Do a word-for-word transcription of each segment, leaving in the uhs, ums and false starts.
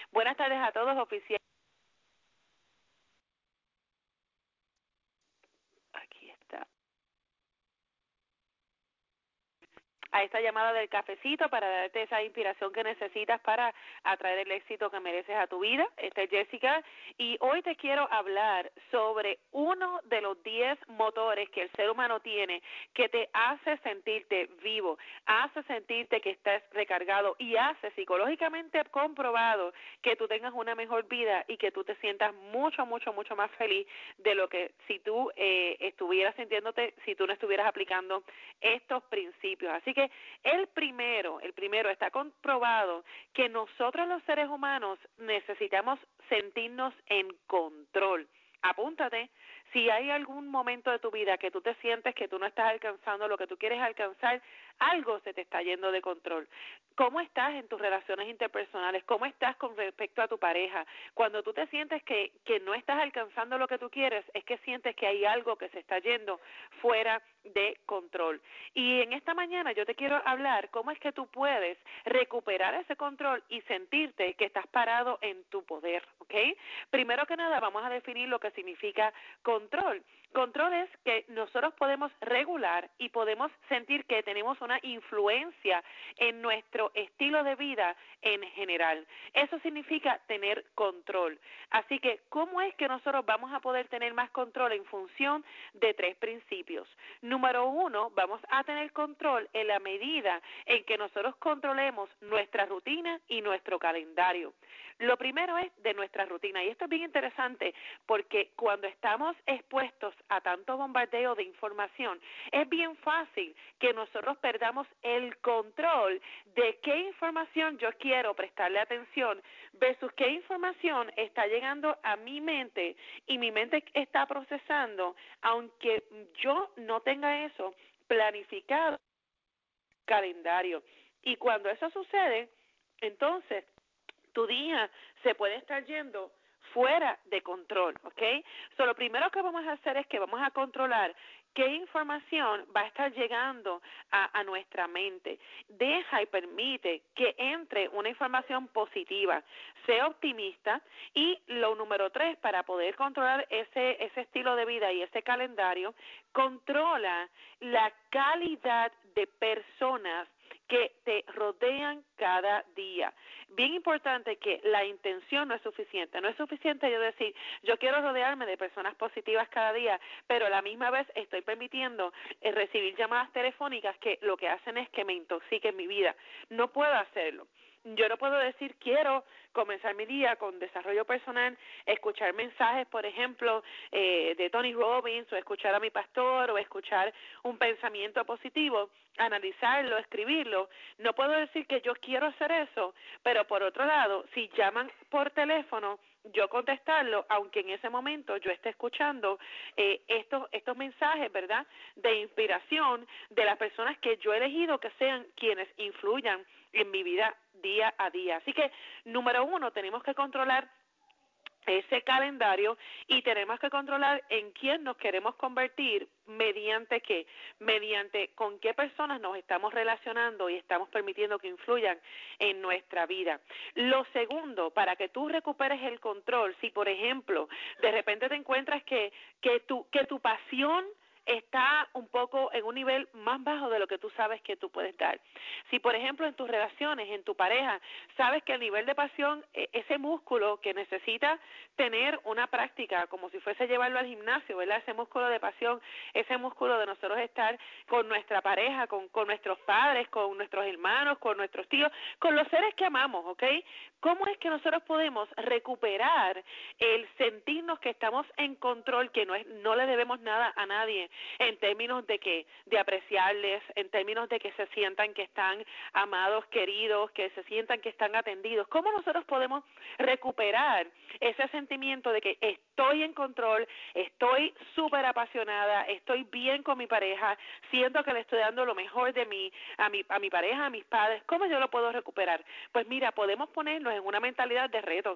Buenas tardes a todos, oficial. Aquí está. A esta llamada del cafecito para darte esa inspiración que necesitas para atraer el éxito que mereces a tu vida. Esta es Jessica y hoy te quiero hablar sobre uno de los diez motores que el ser humano tiene que te hace sentirte vivo, hace sentirte que estás recargado y hace psicológicamente comprobado que tú tengas una mejor vida y que tú te sientas mucho, mucho, mucho más feliz de lo que si tú eh, estuvieras sintiéndote, si tú no estuvieras aplicando estos principios. Así que el primero, el primero está comprobado que nosotros los seres humanos necesitamos sentirnos en control. Apúntate, si hay algún momento de tu vida que tú te sientes que tú no estás alcanzando lo que tú quieres alcanzar, algo se te está yendo de control. ¿Cómo estás en tus relaciones interpersonales? ¿Cómo estás con respecto a tu pareja? Cuando tú te sientes que, que no estás alcanzando lo que tú quieres, es que sientes que hay algo que se está yendo fuera de control. Y en esta mañana yo te quiero hablar cómo es que tú puedes recuperar ese control y sentirte que estás parado en tu poder, ¿ok? Primero que nada vamos a definir lo que significa control. Control es que nosotros podemos regular y podemos sentir que tenemos una influencia en nuestro estilo de vida en general. Eso significa tener control. Así que, ¿cómo es que nosotros vamos a poder tener más control en función de tres principios? Número uno, vamos a tener control en la medida en que nosotros controlemos nuestra rutina y nuestro calendario. Lo primero es de nuestra rutina, y esto es bien interesante porque cuando estamos expuestos a tanto bombardeo de información, es bien fácil que nosotros perdamos el control de qué información yo quiero prestarle atención versus qué información está llegando a mi mente y mi mente está procesando, aunque yo no tenga eso planificado calendario. Y cuando eso sucede, entonces tu día se puede estar yendo fuera de control, ¿ok? So, lo primero que vamos a hacer es que vamos a controlar qué información va a estar llegando a, a nuestra mente. Deja y permite que entre una información positiva, sea optimista, y lo número tres, para poder controlar ese, ese estilo de vida y ese calendario, controla la calidad de personas que te rodean cada día. Bien importante que la intención no es suficiente. No es suficiente yo decir, yo quiero rodearme de personas positivas cada día, pero a la misma vez estoy permitiendo eh, recibir llamadas telefónicas que lo que hacen es que me intoxiquen mi vida. No puedo hacerlo. Yo no puedo decir, quiero comenzar mi día con desarrollo personal, escuchar mensajes, por ejemplo, eh, de Tony Robbins, o escuchar a mi pastor, o escuchar un pensamiento positivo, analizarlo, escribirlo. No puedo decir que yo quiero hacer eso, pero por otro lado, si llaman por teléfono, yo contestarlo, aunque en ese momento yo esté escuchando eh, estos estos mensajes, ¿verdad?, de inspiración de las personas que yo he elegido que sean quienes influyan en mi vida día a día. Así que, número uno, tenemos que controlar ese calendario y tenemos que controlar en quién nos queremos convertir, mediante qué, mediante con qué personas nos estamos relacionando y estamos permitiendo que influyan en nuestra vida. Lo segundo, para que tú recuperes el control, si por ejemplo de repente te encuentras que que tu que tu pasión está un poco en un nivel más bajo de lo que tú sabes que tú puedes dar. Si, por ejemplo, en tus relaciones, en tu pareja, sabes que el nivel de pasión, ese músculo que necesita tener una práctica, como si fuese llevarlo al gimnasio, ¿verdad? Ese músculo de pasión, ese músculo de nosotros estar con nuestra pareja, con, con nuestros padres, con nuestros hermanos, con nuestros tíos, con los seres que amamos, ¿ok? ¿Cómo es que nosotros podemos recuperar el sentirnos que estamos en control, que no es, no le debemos nada a nadie, en términos de que de apreciarles, en términos de que se sientan que están amados, queridos, que se sientan que están atendidos? ¿Cómo nosotros podemos recuperar ese sentimiento de que estoy en control, estoy súper apasionada, estoy bien con mi pareja, siento que le estoy dando lo mejor de mí a mi a mi pareja, a mis padres? ¿Cómo yo lo puedo recuperar? Pues mira, podemos ponernos en una mentalidad de reto.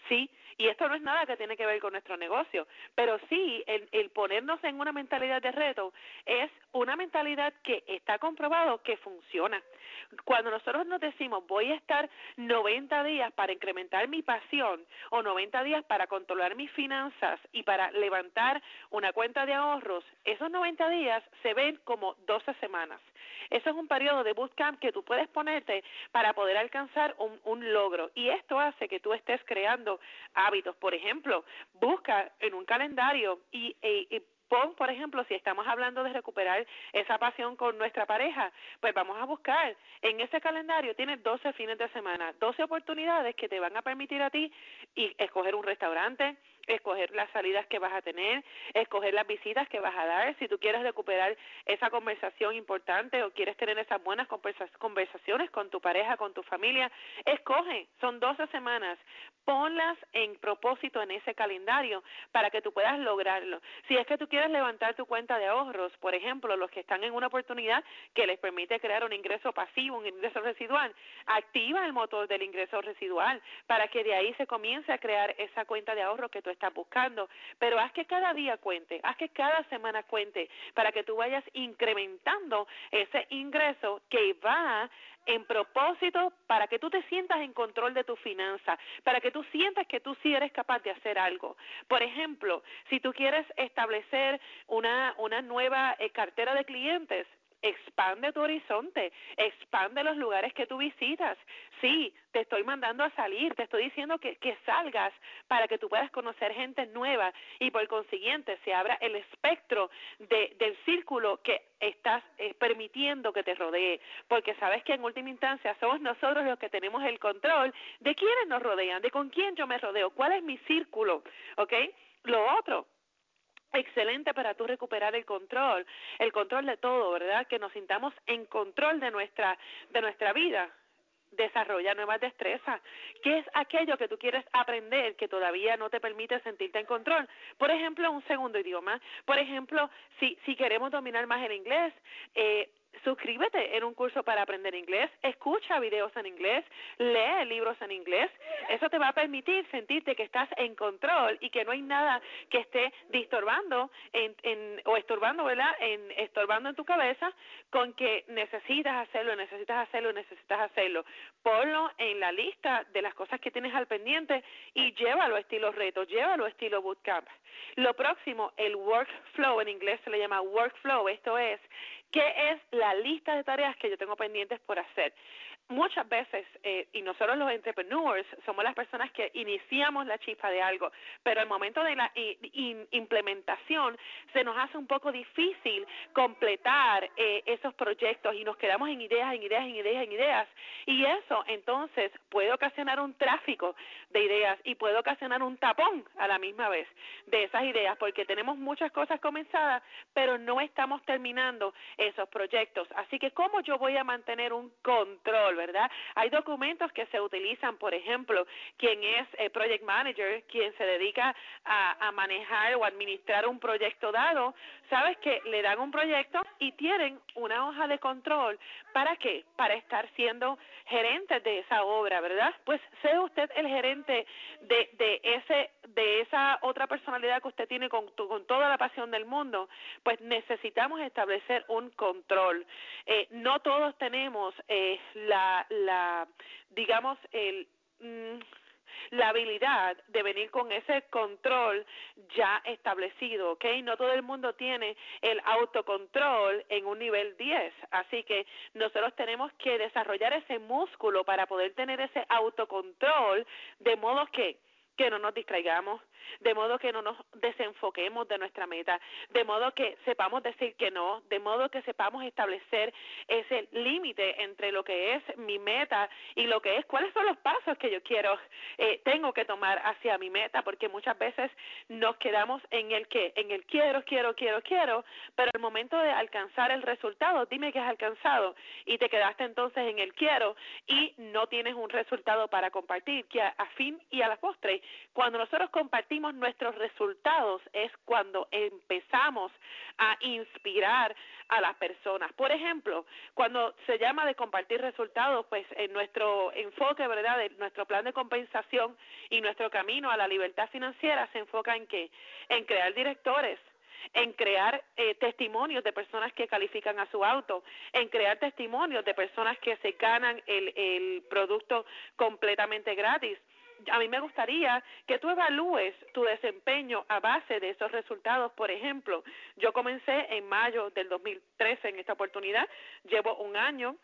Sí, y esto no es nada que tiene que ver con nuestro negocio, pero sí el, el ponernos en una mentalidad de reto es una mentalidad que está comprobado que funciona. Cuando nosotros nos decimos voy a estar noventa días para incrementar mi pasión o noventa días para controlar mis finanzas y para levantar una cuenta de ahorros, esos noventa días se ven como doce semanas. Eso es un periodo de bootcamp que tú puedes ponerte para poder alcanzar un, un logro, y esto hace que tú estés creando hábitos. Por ejemplo, busca en un calendario y, y, y pon, por ejemplo, si estamos hablando de recuperar esa pasión con nuestra pareja, pues vamos a buscar, en ese calendario tienes doce fines de semana, doce oportunidades que te van a permitir a ti y escoger un restaurante, escoger las salidas que vas a tener, escoger las visitas que vas a dar. Si tú quieres recuperar esa conversación importante o quieres tener esas buenas conversaciones con tu pareja, con tu familia, escoge, son doce semanas, ponlas en propósito en ese calendario para que tú puedas lograrlo. Si es que tú quieres levantar tu cuenta de ahorros, por ejemplo, los que están en una oportunidad que les permite crear un ingreso pasivo, un ingreso residual, activa el motor del ingreso residual para que de ahí se comience a crear esa cuenta de ahorro que tú estás buscando. Pero haz que cada día cuente, haz que cada semana cuente para que tú vayas incrementando ese ingreso que va en propósito para que tú te sientas en control de tu finanza, para que tú sientas que tú sí eres capaz de hacer algo. Por ejemplo, si tú quieres establecer una, una nueva eh, cartera de clientes, expande tu horizonte, expande los lugares que tú visitas. Sí, te estoy mandando a salir, te estoy diciendo que, que salgas para que tú puedas conocer gente nueva y por consiguiente se abra el espectro de, del círculo que estás eh, permitiendo que te rodee, porque sabes que en última instancia somos nosotros los que tenemos el control de quiénes nos rodean, de con quién yo me rodeo, cuál es mi círculo, ¿ok? Lo otro, excelente para tú recuperar el control, el control de todo, ¿verdad? Que nos sintamos en control de nuestra de nuestra vida. Desarrolla nuevas destrezas. ¿Qué es aquello que tú quieres aprender que todavía no te permite sentirte en control? Por ejemplo, un segundo idioma. Por ejemplo, si si queremos dominar más el inglés, eh, suscríbete en un curso para aprender inglés, escucha videos en inglés, lee libros en inglés. Eso te va a permitir sentirte que estás en control y que no hay nada que esté disturbando en, en, o estorbando, ¿verdad? En, estorbando en tu cabeza con que necesitas hacerlo, necesitas hacerlo, necesitas hacerlo. Ponlo en la lista de las cosas que tienes al pendiente y llévalo estilo reto, llévalo estilo bootcamp. Lo próximo, el workflow, en inglés se le llama workflow, esto es, ¿qué es la lista de tareas que yo tengo pendientes por hacer? Muchas veces, eh, y nosotros los entrepreneurs somos las personas que iniciamos la chispa de algo, pero al momento de la in, implementación se nos hace un poco difícil completar eh, esos proyectos y nos quedamos en ideas, en ideas, en ideas, en ideas, y eso entonces puede ocasionar un tráfico de ideas y puede ocasionar un tapón a la misma vez de esas ideas, porque tenemos muchas cosas comenzadas, pero no estamos terminando esos proyectos. Así que, ¿cómo yo voy a mantener un control, verdad? Hay documentos que se utilizan, por ejemplo, quien es eh, Project Manager, quien se dedica a, a manejar o administrar un proyecto dado, sabes que le dan un proyecto y tienen una hoja de control. ¿Para qué? Para estar siendo gerente de esa obra, ¿verdad? Pues sea usted el gerente de, de ese de esa otra personalidad que usted tiene con, con toda la pasión del mundo. Pues necesitamos establecer un control. Eh, no todos tenemos eh, la, la, digamos, el... Mm, la habilidad de venir con ese control ya establecido, ¿ok? No todo el mundo tiene el autocontrol en un nivel diez, así que nosotros tenemos que desarrollar ese músculo para poder tener ese autocontrol, de modo que que no nos distraigamos, de modo que no nos desenfoquemos de nuestra meta, de modo que sepamos decir que no, de modo que sepamos establecer ese límite entre lo que es mi meta y lo que es cuáles son los pasos que yo quiero, eh, tengo que tomar hacia mi meta, porque muchas veces nos quedamos en el que, en el quiero, quiero, quiero, quiero, pero al momento de alcanzar el resultado, dime que has alcanzado, y te quedaste entonces en el quiero y no tienes un resultado para compartir, que a, a fin y a la postre, cuando nosotros compartimos tenemos nuestros resultados es cuando empezamos a inspirar a las personas. Por ejemplo, cuando se llama de compartir resultados, pues en nuestro enfoque, ¿verdad?, de nuestro plan de compensación y nuestro camino a la libertad financiera se enfoca en qué? En crear directores, en crear eh, testimonios de personas que califican a su auto, en crear testimonios de personas que se ganan el, el producto completamente gratis. A mí me gustaría que tú evalúes tu desempeño a base de esos resultados. Por ejemplo, yo comencé en mayo del dos mil trece en esta oportunidad, llevo un año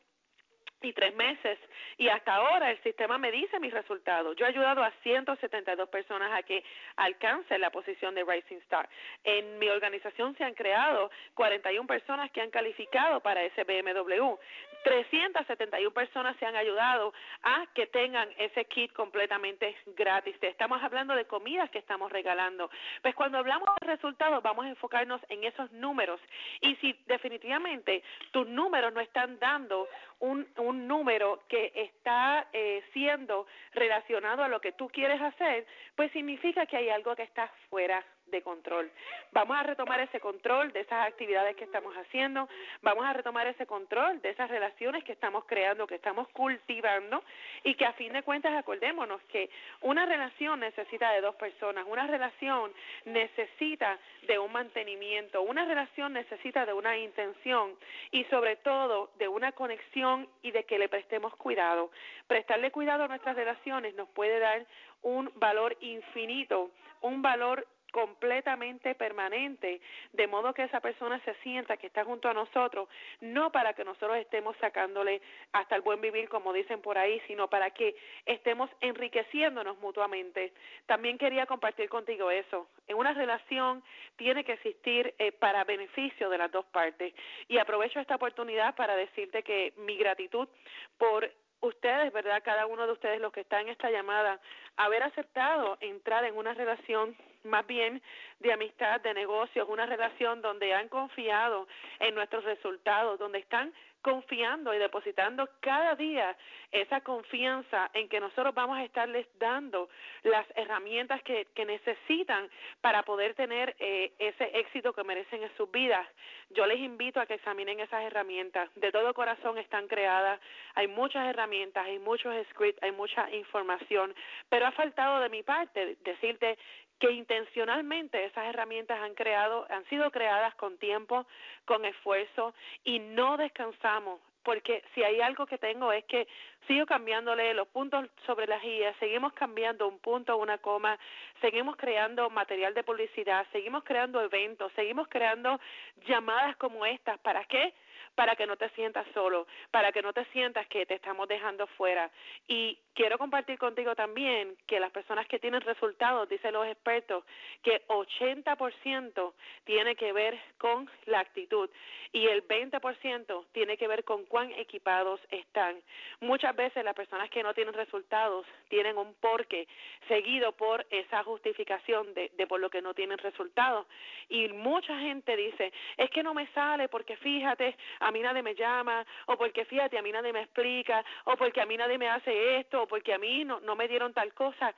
y tres meses, y hasta ahora el sistema me dice mis resultados. Yo he ayudado a ciento setenta y dos personas a que alcancen la posición de Rising Star. En mi organización se han creado cuarenta y una personas que han calificado para ese B M W. trescientas setenta y una personas se han ayudado a que tengan ese kit completamente gratis. Estamos hablando de comidas que estamos regalando. Pues cuando hablamos de resultados vamos a enfocarnos en esos números, y si definitivamente tus números no están dando un, un número que está eh, siendo relacionado a lo que tú quieres hacer, pues significa que hay algo que está fuera de control. Vamos a retomar ese control de esas actividades que estamos haciendo, vamos a retomar ese control de esas relaciones que estamos creando, que estamos cultivando, y que a fin de cuentas acordémonos que una relación necesita de dos personas, una relación necesita de un mantenimiento, una relación necesita de una intención y sobre todo de una conexión y de que le prestemos cuidado. Prestarle cuidado a nuestras relaciones nos puede dar un valor infinito, un valor completamente permanente, de modo que esa persona se sienta que está junto a nosotros, no para que nosotros estemos sacándole hasta el buen vivir, como dicen por ahí, sino para que estemos enriqueciéndonos mutuamente. También quería compartir contigo eso. En una relación tiene que existir eh, para beneficio de las dos partes, y aprovecho esta oportunidad para decirte que mi gratitud por ustedes, ¿verdad?, cada uno de ustedes, los que están en esta llamada, haber aceptado entrar en una relación más bien de amistad, de negocios, una relación donde han confiado en nuestros resultados, donde están confiando y depositando cada día esa confianza en que nosotros vamos a estarles dando las herramientas que, que necesitan para poder tener eh, ese éxito que merecen en sus vidas. Yo les invito a que examinen esas herramientas. De todo corazón están creadas, hay muchas herramientas, hay muchos scripts, hay mucha información, pero ha faltado de mi parte decirte que intencionalmente esas herramientas han creado, han sido creadas con tiempo, con esfuerzo, y no descansamos, porque si hay algo que tengo es que sigo cambiándole los puntos sobre las guías, seguimos cambiando un punto, una coma, seguimos creando material de publicidad, seguimos creando eventos, seguimos creando llamadas como estas. ¿Para qué? Para que no te sientas solo, para que no te sientas que te estamos dejando fuera. Y quiero compartir contigo también que las personas que tienen resultados, dicen los expertos, que ochenta por ciento tiene que ver con la actitud y el veinte por ciento tiene que ver con cuán equipados están. Muchas veces las personas que no tienen resultados tienen un porqué seguido por esa justificación de, de por lo que no tienen resultados. Y mucha gente dice, es que no me sale porque fíjate, a mí nadie me llama, o porque fíjate, a mí nadie me explica, o porque a mí nadie me hace esto, o porque a mí no, no me dieron tal cosa.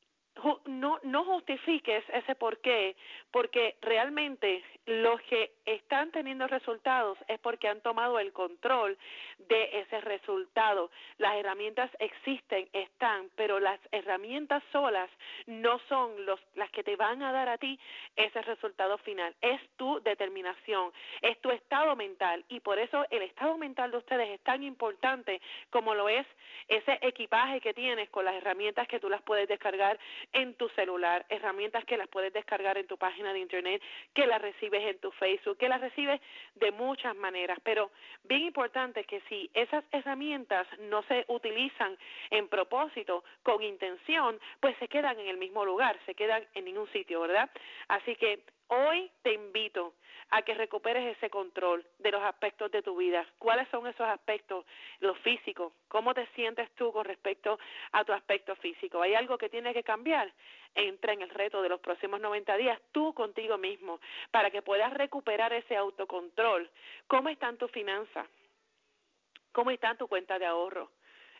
No, no justifiques ese por qué, porque realmente los que están teniendo resultados es porque han tomado el control de ese resultado. Las herramientas existen, están, pero las herramientas solas no son los, las que te van a dar a ti ese resultado final. Es tu determinación, es tu estado mental, y por eso el estado mental de ustedes es tan importante como lo es ese equipaje que tienes con las herramientas que tú las puedes descargar en tu celular, herramientas que las puedes descargar en tu página de internet, que las recibes en tu Facebook, que las recibes de muchas maneras, pero bien importante que si esas herramientas no se utilizan en propósito, con intención, pues se quedan en el mismo lugar, se quedan en ningún sitio, ¿verdad? Así que hoy te invito a que recuperes ese control de los aspectos de tu vida. ¿Cuáles son esos aspectos? Los físicos. ¿Cómo te sientes tú con respecto a tu aspecto físico? ¿Hay algo que tiene que cambiar? Entra en el reto de los próximos noventa días tú contigo mismo para que puedas recuperar ese autocontrol. ¿Cómo están tus finanzas? ¿Cómo está tu cuenta de ahorro?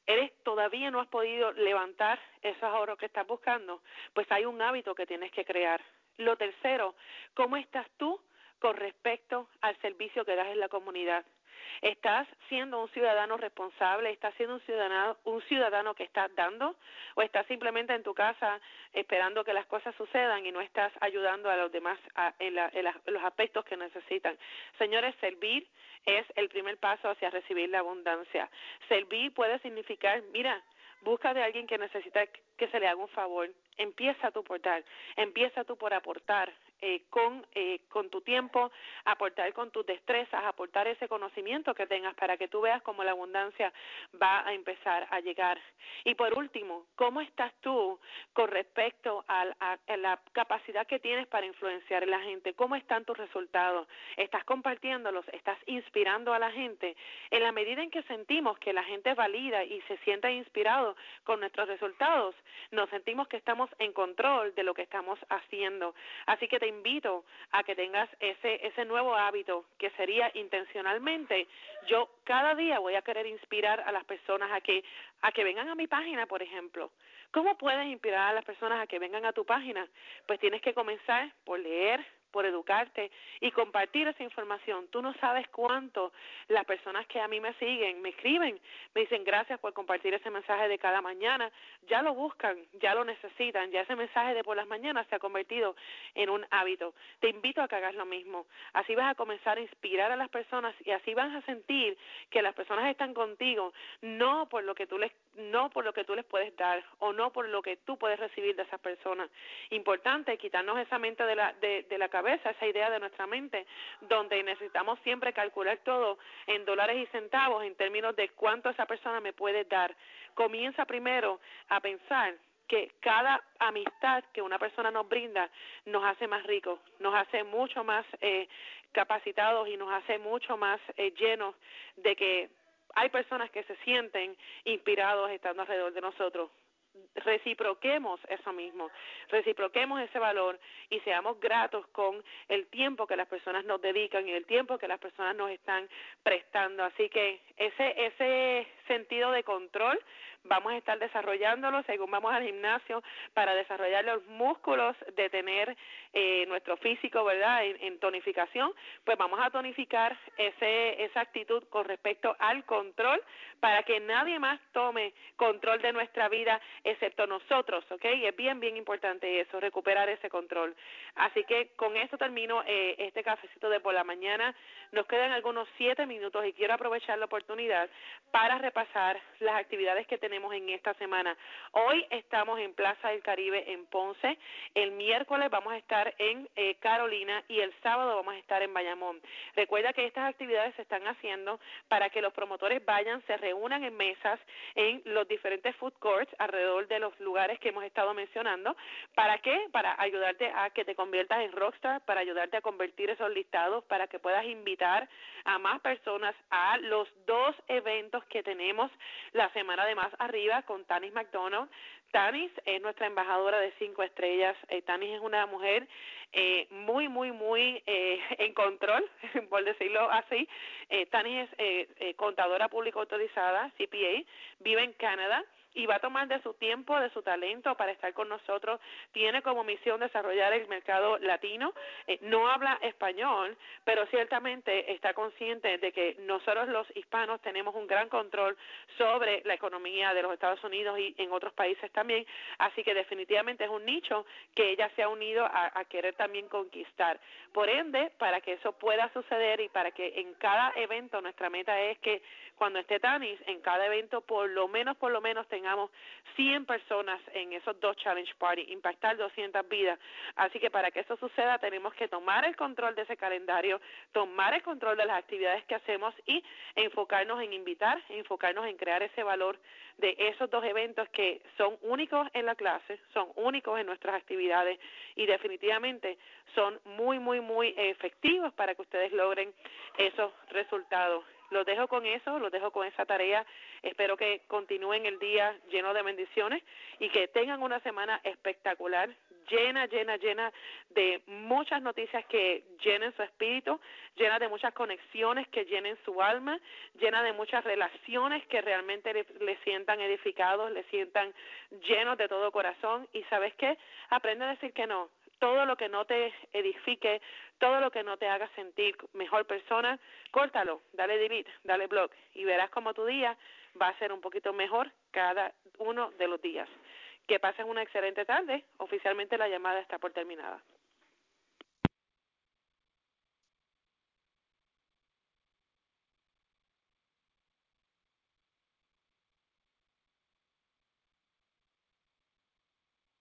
eres todavía no has podido levantar esos ahorros que estás buscando, pues hay un hábito que tienes que crear. Lo tercero, ¿cómo estás tú con respecto al servicio que das en la comunidad? ¿Estás siendo un ciudadano responsable? ¿Estás siendo un ciudadano, un ciudadano que estás dando? ¿O estás simplemente en tu casa esperando que las cosas sucedan y no estás ayudando a los demás a, en, la, en, la, en los aspectos que necesitan? Señores, servir es el primer paso hacia recibir la abundancia. Servir puede significar, mira, busca de alguien que necesita que se le haga un favor. Empieza tú por dar, empieza tú por aportar eh, con, eh, con tu tiempo, aportar con tus destrezas, aportar ese conocimiento que tengas para que tú veas cómo la abundancia va a empezar a llegar. Y por último, ¿cómo estás tú con respecto a, a, a la capacidad que tienes para influenciar a la gente? ¿Cómo están tus resultados? ¿Estás compartiéndolos? ¿Estás inspirando a la gente? En la medida en que sentimos que la gente valida y se sienta inspirado con nuestros resultados, nos sentimos que estamos en control de lo que estamos haciendo. Así que te invito a que tengas ese ese nuevo hábito, que sería intencionalmente, yo cada día voy a querer inspirar a las personas a que a que vengan a mi página, por ejemplo. ¿Cómo puedes inspirar a las personas a que vengan a tu página? Pues tienes que comenzar por leer, por educarte y compartir esa información. Tú no sabes cuánto las personas que a mí me siguen, me escriben, me dicen gracias por compartir ese mensaje de cada mañana, ya lo buscan, ya lo necesitan, ya ese mensaje de por las mañanas se ha convertido en un hábito. Te invito a que hagas lo mismo. Así vas a comenzar a inspirar a las personas y así vas a sentir que las personas están contigo, no por lo que tú les no por lo que tú les puedes dar o no por lo que tú puedes recibir de esas personas. Importante quitarnos esa mente de la de, de la cabeza, esa idea de nuestra mente, donde necesitamos siempre calcular todo en dólares y centavos en términos de cuánto esa persona me puede dar. Comienza primero a pensar que cada amistad que una persona nos brinda nos hace más ricos, nos hace mucho más eh, capacitados y nos hace mucho más eh, llenos de que hay personas que se sienten inspirados estando alrededor de nosotros. Reciproquemos eso mismo, reciproquemos ese valor y seamos gratos con el tiempo que las personas nos dedican y el tiempo que las personas nos están prestando. Así que ese ese sentido de control vamos a estar desarrollándolo según vamos al gimnasio para desarrollar los músculos de tener eh, nuestro físico, ¿verdad?, en, en tonificación, pues vamos a tonificar ese esa actitud con respecto al control para que nadie más tome control de nuestra vida excepto nosotros, ¿ok? Y es bien, bien importante eso, recuperar ese control. Así que con esto termino eh, este cafecito de por la mañana. Nos quedan algunos siete minutos y quiero aprovechar la oportunidad para repasar las actividades que tenemos en esta semana. Hoy estamos en Plaza del Caribe en Ponce, el miércoles vamos a estar en eh, Carolina y el sábado vamos a estar en Bayamón. Recuerda que estas actividades se están haciendo para que los promotores vayan, se reúnan en mesas en los diferentes food courts alrededor de los lugares que hemos estado mencionando. ¿Para qué? Para ayudarte a que te conviertas en rockstar, para ayudarte a convertir esos listados, para que puedas invitar a más personas a los dos eventos que tenemos la semana de más arriba con Tanis McDonald. Tanis es nuestra embajadora de cinco estrellas. Eh, Tanis es una mujer eh, muy, muy, muy eh, en control, por decirlo así. Eh, Tanis es eh, eh, contadora pública autorizada, C P A, vive en Canadá y va a tomar de su tiempo, de su talento para estar con nosotros. Tiene como misión desarrollar el mercado latino. Eh, no habla español, pero ciertamente está consciente de que nosotros los hispanos tenemos un gran control sobre la economía de los Estados Unidos y en otros países también. Así que definitivamente es un nicho que ella se ha unido a, a querer también conquistar. Por ende, para que eso pueda suceder y para que en cada evento, nuestra meta es que cuando esté Tanis, en cada evento por lo menos, por lo menos tengamos cien personas en esos dos Challenge Party, impactar doscientas vidas. Así que para que eso suceda tenemos que tomar el control de ese calendario, tomar el control de las actividades que hacemos y enfocarnos en invitar, enfocarnos en crear ese valor de esos dos eventos que son únicos en la clase, son únicos en nuestras actividades y definitivamente son muy, muy, muy efectivos para que ustedes logren esos resultados. Los dejo con eso, los dejo con esa tarea. Espero que continúen el día lleno de bendiciones y que tengan una semana espectacular, llena, llena, llena de muchas noticias que llenen su espíritu, llena de muchas conexiones que llenen su alma, llena de muchas relaciones que realmente le, le sientan edificados, le sientan llenos de todo corazón. Y ¿sabes qué? Aprende a decir que no. Todo lo que no te edifique, todo lo que no te haga sentir mejor persona, córtalo, dale delete, dale block y verás como tu día va a ser un poquito mejor cada uno de los días. Que pasen una excelente tarde. Oficialmente la llamada está por terminada.